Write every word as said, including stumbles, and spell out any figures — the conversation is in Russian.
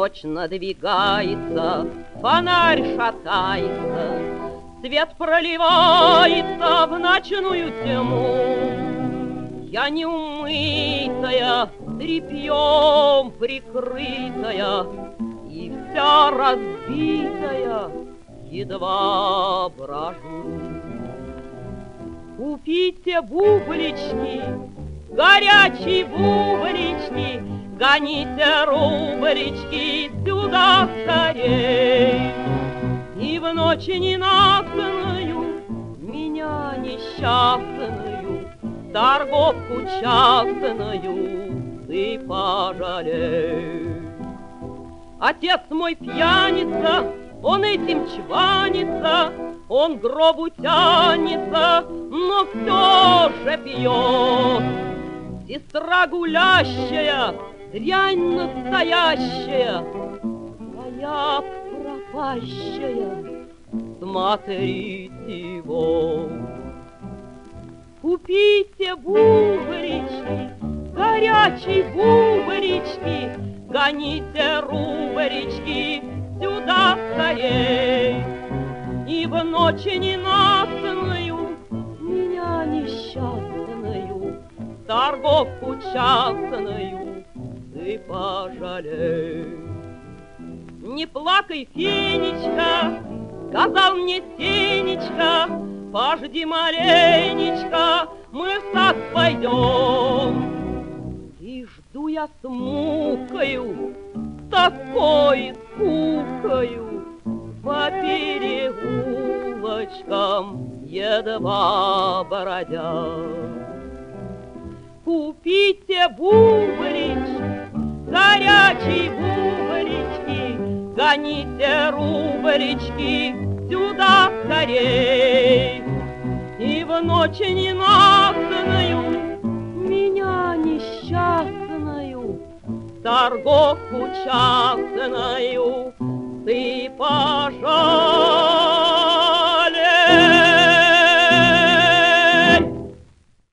Ночь надвигается, фонарь шатается, свет проливается в ночную тьму. Я неумытая, тряпьем прикрытая, и вся разбитая, едва брожу. Купите бублички, горячие бублички, гоните рублички сюда скорей. И в ночь ненастную меня несчастную, торговку частную, ты пожалей. Отец мой пьяница, он этим чванится, он к гробу тянется, но все же пьет. Сестра гулящая, дрянь настоящая, моя пропащая, смотрите его. Купите бублички, горячие бублички, гоните рублички сюда скорей. И в ночь ненастную меня несчастную, торговку частную, ты пожалей. Не плакай, Фенечка, сказал мне Сенечка, пожди маленечко, мы в сад пойдем. И жду я с мукою, с тоской, скукою, по переулочкам едва бродя. Купите бублички, горячие бублички, гоните рублички сюда скорей. И в ночь ненастную меня несчастную, торговку частную,